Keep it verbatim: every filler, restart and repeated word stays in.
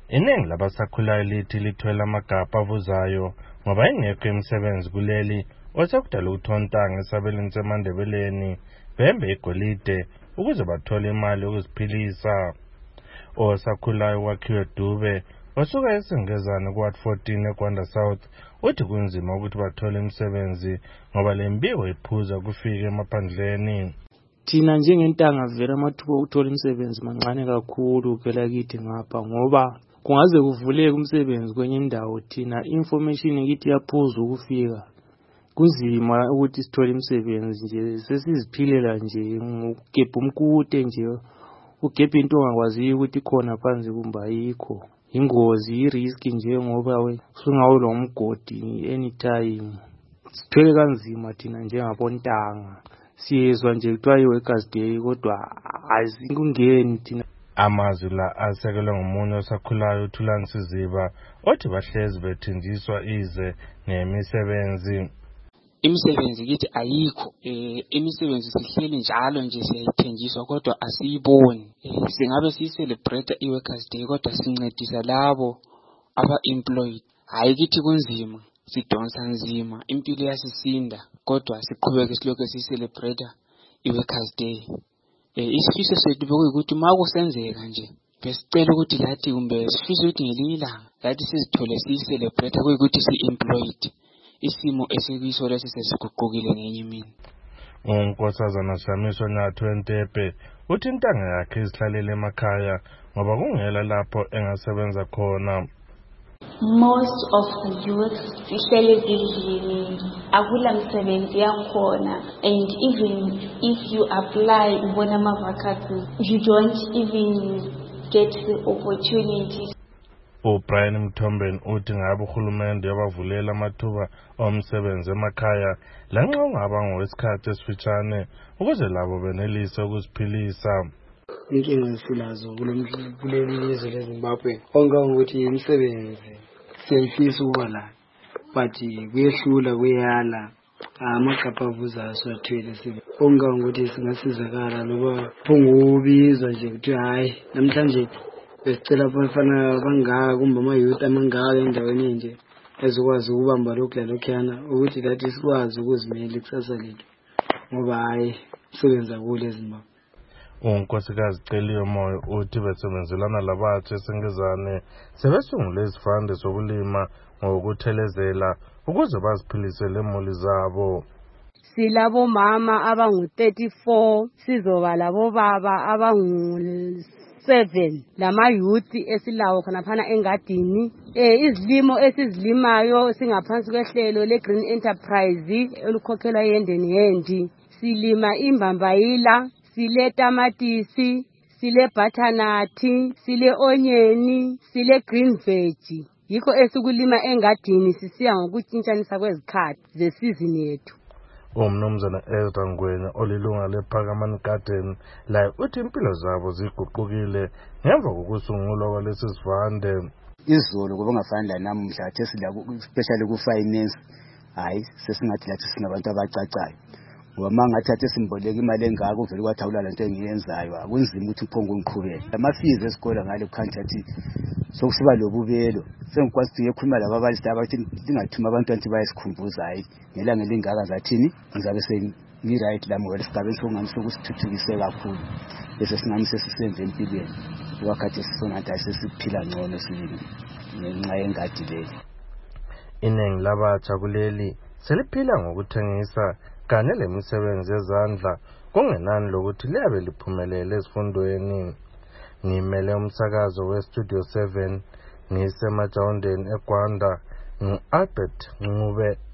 Iningi labasakhulayo lithi lithwele amagabha avuzayo ngoba ingekho imisebenzi kuleli osekudala uthontanga esabelweni seMandebeleni bembe igolide ukuze bathole imali yokuziphilisa. Osakhulayo wakhiwe Dube osuka esingezane kuward fourteen eGwanda South uthi kunzima ukuthi bathole imisebenzi ngoba le mbiko iphuza kufika emaphandleni. Thina njengentanga vele amathuba okuthola imisebenzi mancane kakhulu phela kithi ngapha ngoba kungaze kuvuleke umsebenzi kwenye indawo thina information kithi yaphuza ukufika. Kunzima ukuthi sithole imisebenzi nje sesiziphilela nje ngokugebha umkute nje ugebha into ongakwaziyo ukuthi khona phansi kumbe ayikho. Ingozi irisk nje ngoba we sungawo lo mgodi anytime. Sithwele kanzima thina njengabontanga. Siyezwa nje kuthiwa i-Workers Day kodwa azikungeni thina. Amazwi la asekelwe ngomunye osakhulayo uThulani Siziba othi bahlezi bethenjiswa ize nemisebenzi. Imisebenzi kithi ayikho, eh imisebenzi sihleli njalo nje siyayithenjiswa kodwa asiyiboni. Eh, singabe siyicelebrate i-Workers Day kodwa sincedisa labo aba employed. Hayi kithi kunzima, sidonsa nzima, impilo yasisinda kodwa siqhubeke silokho sicelebrate i-Workers Day. Eh isifiso sethu bekuyikuthi makusenzeka nje besicela ukuthi lathi kumbe sifisa ukuthi ngelilanga lathi sizithole sicelebrate kuyikuthi si-employed. Isimo esikuyiso lesi sesiguqukile ngenye imini. Unkosazana Shamiso Nyathu Entepe uthi intanga yakhe izihlalele emakhaya ngoba kungela lapho engasebenza khona. Most of the youth ihlele ezindlini akula msebenzi yakhona, and even if you apply ubona ama vacancies you don't even get the opportunities. uBrian Mthombeni uthi ngabe uhulumende yabavulela amathuba omsebenzi emakhaya lanxa ungaba ngowesikhathi esifitshane ukuze labo benelise ukuziphilisa. Inkinga esilazo kuleli lizwe leZimbabwe onga ukuthi imisebenzi siyayifisa ukuba la but kuyehlula kuyala amagabha avuzayo siwathwele sibe onga ukuthi singasizakala loba phungubizwa nje ukuthi hayi namhlanje besicela abafana bangaka kumbe ama-youth amangaka endaweni nje ezokwazi ukubamba lokhu lalokhuyana ukuthi lathi sikwazi ukuzimela ikusasa lethu ngoba hayi sebenza kule eZimbabwe. Unkosikazi Celiwe Moyo uthi besebenzelana labathu esingezane sebesungule izivande zokulima ngokuthelezela ukuze baziphilise lemuli zabo. Silabo mama abangu thirty-four sizoba labo baba abangu seven lama youth esilawo khona phana engadini. Eh izilimo esizilimayo singaphansi kwehlelo le Green Enterprise olukhokhelwa yendeni yendi. Silima imbambayila, sile tamatisi, sile butternut, sile onion, sile green veg. Yikho esikulima engadini sisiya ngokutshintshanisa kwezikhathi zesizini yethu. Umnumzana Ezra Ngwenya olilunga lePhakamani Garden la uthi impilo zabo ziguqukile ngemva kokusungulwa kwalesi sivande. Izolo kuba ngafana la namuhla thesila especially ku finance hayi sesingathi lathi sinabantu abacacayo. Ngoba mangathatha simboleka imali engaka uvela kwathawula lento engiyenzayo akunzima ukuthi uphonge ungiqhubeke. Amafizi esikole ngale khantathi sokusiba lobubelo sengikwazi ukuthi ngikhuluma laba abalisi abathi lingathuma abantu anti bayisikhumbuza hayi ngelanga elingaka zathini ngizabe sengi right la ngoba isigabeni sokungamisa ukusithuthukise kakhulu bese singamisa sisenze empilweni wakhathi sisongathi sesiphila ngcono silini ngenxa yengadi leyo. Iningi labatsha kuleli seliphila ngokuthengisa kanye lemisebenzi yezandla kungenani lokuthi liyabe liphumelele ezifundweni. Ngimele umsakazo weStudio seven ngisemajawundeni eGwanda ngu-Albert Ncube.